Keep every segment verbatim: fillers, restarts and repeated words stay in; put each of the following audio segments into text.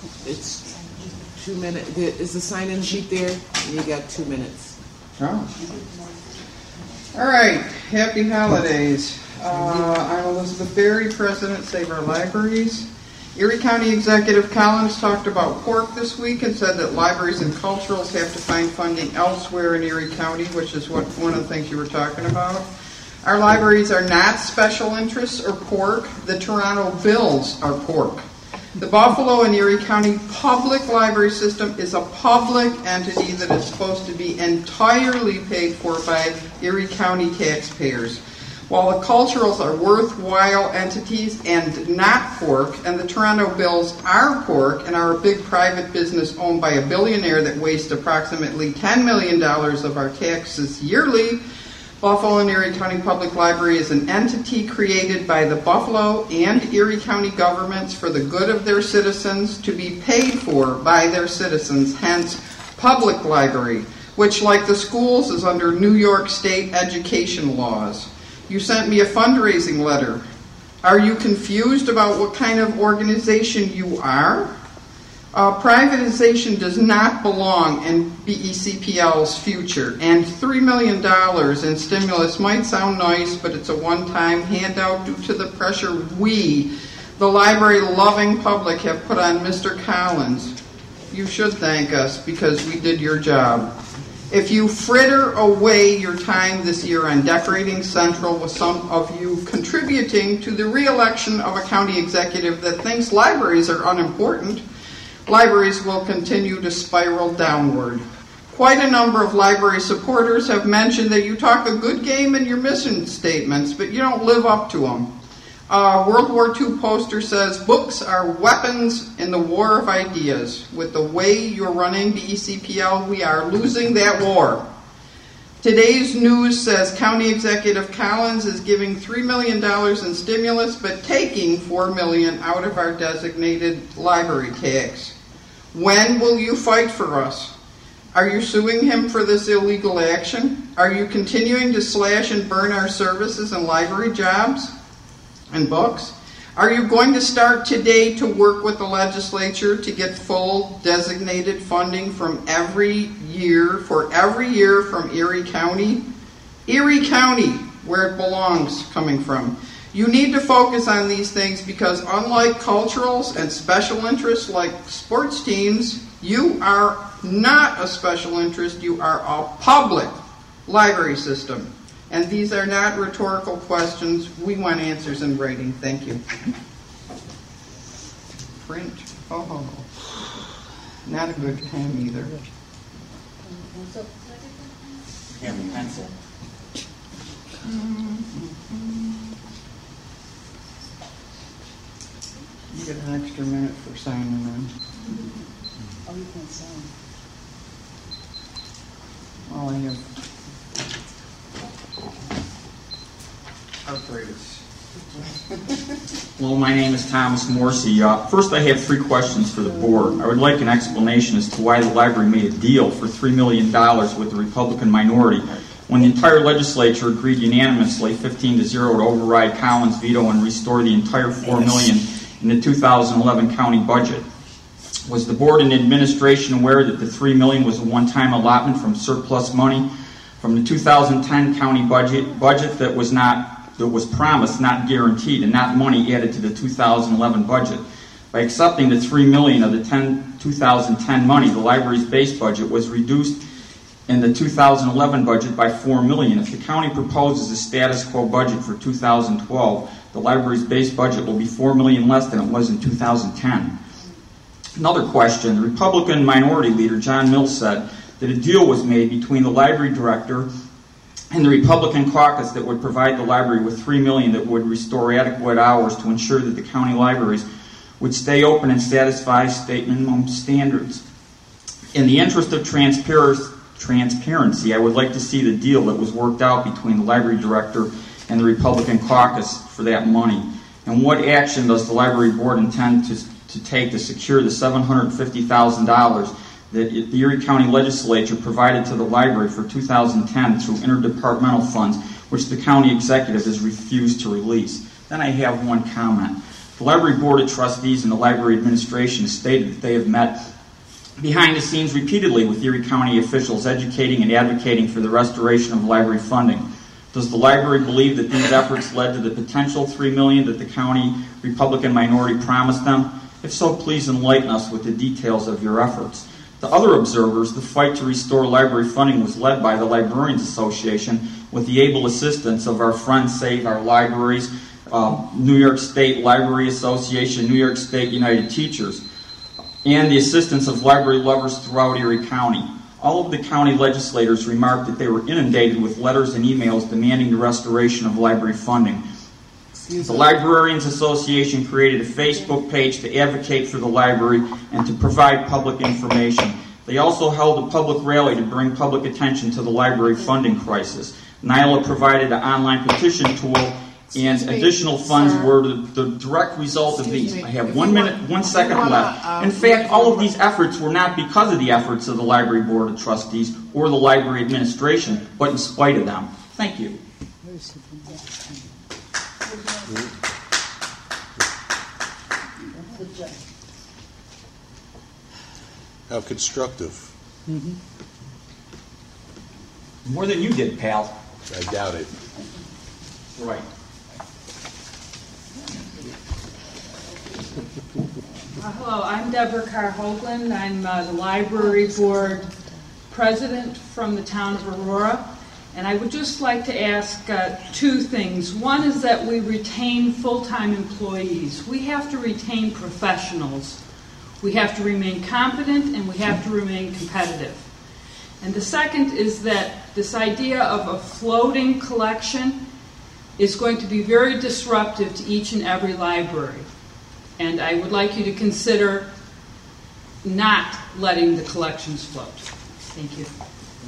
It's two minutes. Is the sign-in sheet there? You got two minutes. Oh. All right. Happy holidays. Uh, I'm Elizabeth Berry, President, Save Our Libraries. Erie County Executive Collins talked about pork this week and said that libraries and culturals have to find funding elsewhere in Erie County, which is what one of the things you were talking about. Our libraries are not special interests or pork. The Toronto Bills are pork. The Buffalo and Erie County Public Library System is a public entity that is supposed to be entirely paid for by Erie County taxpayers. While the culturals are worthwhile entities and not pork, and the Toronto Bills are pork and are a big private business owned by a billionaire that wastes approximately ten million dollars of our taxes yearly, Buffalo and Erie County Public Library is an entity created by the Buffalo and Erie County governments for the good of their citizens to be paid for by their citizens, hence public library, which, like the schools, is under New York State education laws. You sent me a fundraising letter. Are you confused about what kind of organization you are? Uh, privatization does not belong in B E C P L's future, and three million dollars in stimulus might sound nice, but it's a one-time handout due to the pressure we, the library-loving public, have put on Mister Collins. You should thank us because we did your job. If you fritter away your time this year on decorating Central, with some of you contributing to the re-election of a county executive that thinks libraries are unimportant, libraries will continue to spiral downward. Quite a number of library supporters have mentioned that you talk a good game in your mission statements, but you don't live up to them. Uh, World War Two poster says, books are weapons in the war of ideas. With the way you're running B E C P L, we are losing that war. Today's news says County Executive Collins is giving three million dollars in stimulus, but taking four million dollars out of our designated library tax. When will you fight for us? Are you suing him for this illegal action? Are you continuing to slash and burn our services and library jobs and books? Are you going to start today to work with the legislature to get full designated funding from every year, for every year from Erie County? Erie County, where it belongs, coming from. You need to focus on these things because unlike culturals and special interests like sports teams, you are not a special interest, you are a public library system. And these are not rhetorical questions. We want answers in writing. Thank you. Print. Oh, not a good time either. Have a pencil. You get an extra minute for signing in. Oh, you can't sign. All I have. Arthritis. Hello, my name is Thomas Morrissey. Uh, first, I have three questions for the board. I would like an explanation as to why the library made a deal for three million dollars with the Republican minority when the entire legislature agreed unanimously, fifteen to zero, to override Collins' veto and restore the entire four million dollars in the two thousand eleven county budget. Was the board and administration aware that the three million dollars was a one-time allotment from surplus money from the two thousand ten county budget budget that was not that was promised, not guaranteed, and not money added to the two thousand eleven budget? By accepting the three million dollars of the two thousand ten money, the library's base budget was reduced in the two thousand eleven budget by four million dollars. If the county proposes a status quo budget for two thousand twelve, the library's base budget will be four million dollars less than it was in two thousand ten. Another question. The Republican minority leader, John Mills, said that a deal was made between the library director and the Republican caucus that would provide the library with three million dollars that would restore adequate hours to ensure that the county libraries would stay open and satisfy state minimum standards. In the interest of transparency, I would like to see the deal that was worked out between the library director and the Republican caucus for that money. And what action does the library board intend to, to take to secure the seven hundred fifty thousand dollars that the Erie County Legislature provided to the library for two thousand ten through interdepartmental funds, which the county executive has refused to release? Then I have one comment. The Library Board of Trustees and the Library Administration stated that they have met behind the scenes repeatedly with Erie County officials educating and advocating for the restoration of library funding. Does the library believe that these efforts led to the potential three million dollars that the county Republican minority promised them? If so, please enlighten us with the details of your efforts. To other observers, the fight to restore library funding was led by the Librarians Association with the able assistance of our friends Save Our Libraries, uh, New York State Library Association, New York State United Teachers, and the assistance of library lovers throughout Erie County. All of the county legislators remarked that they were inundated with letters and emails demanding the restoration of library funding. Excuse The me. Librarians Association created a Facebook page to advocate for the library and to provide public information. They also held a public rally to bring public attention to the library funding crisis. NYLA provided an online petition tool, and Excuse me, additional funds sir. were the, the direct result of Excuse these. me. I have If one you minute, want- one if you second wanna, left. uh, In fact, all of make these efforts were not because of the efforts of the Library Board of Trustees or the Library Administration, but in spite of them. Thank you. Where's he from? The judge. How constructive. More than you did, pal. I doubt it. Right. Uh, Hello, I'm Deborah Carr Hoagland. I'm uh, the Library Board President from the town of Aurora. And I would just like to ask uh, two things. One is that we retain full-time employees. We have to retain professionals. We have to remain competent and we have to remain competitive. And the second is that this idea of a floating collection is going to be very disruptive to each and every library. And I would like you to consider not letting the collections float. Thank you.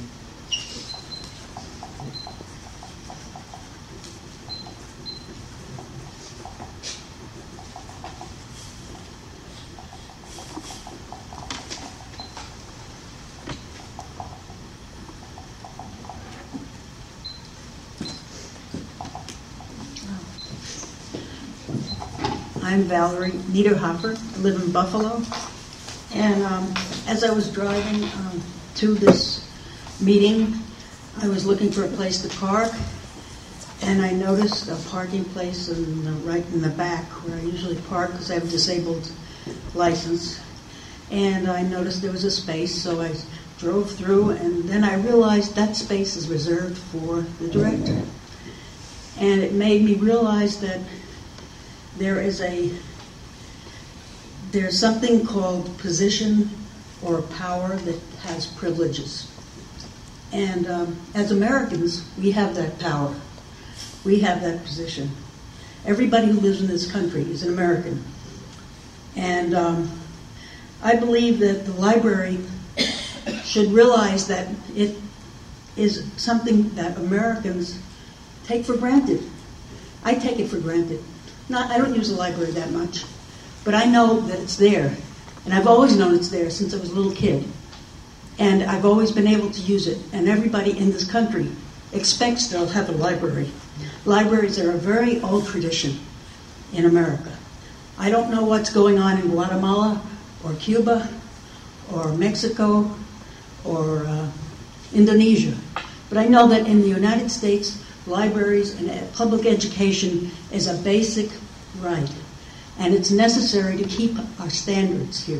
I'm Valerie Niederhofer. I live in Buffalo. And um, as I was driving um, to this meeting, I was looking for a place to park, and I noticed a parking place in the, right in the back where I usually park because I have a disabled license. And I noticed there was a space, so I drove through, and then I realized that space is reserved for the director. And it made me realize that there is a, there's something called position or power that has privileges. And um, as Americans, we have that power. We have that position. Everybody who lives in this country is an American. And um, I believe that the library should realize that it is something that Americans take for granted. I take it for granted. Not, I don't use the library that much, but I know that it's there. And I've always known it's there since I was a little kid. And I've always been able to use it. And everybody in this country expects they'll have a library. Libraries are a very old tradition in America. I don't know what's going on in Guatemala or Cuba or Mexico or uh, Indonesia. But I know that in the United States, libraries and public education is a basic right, and it's necessary to keep our standards here.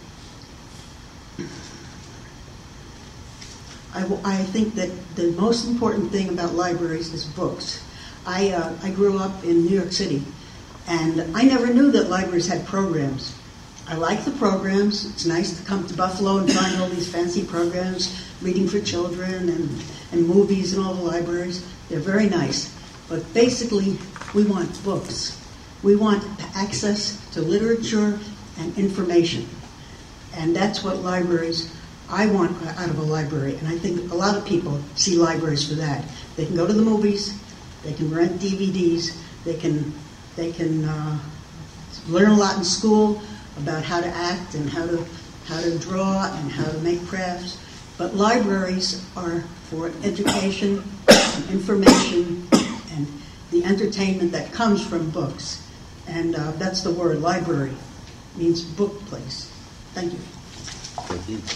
I, w- I think that the most important thing about libraries is books. I, uh, I grew up in New York City, and I never knew that libraries had programs. I like the programs. It's nice to come to Buffalo and find all these fancy programs, reading for children and, and movies in all the libraries. They're very nice. But basically, we want books. We want access to literature and information. And that's what libraries, I want out of a library. And I think a lot of people see libraries for that. They can go to the movies, they can rent D V Ds, they can, they can uh, learn a lot in school about how to act and how to, how to draw and how to make crafts. But libraries are for education, and information, and the entertainment that comes from books. And uh, that's the word, library, means book place. Thank you. Thank you.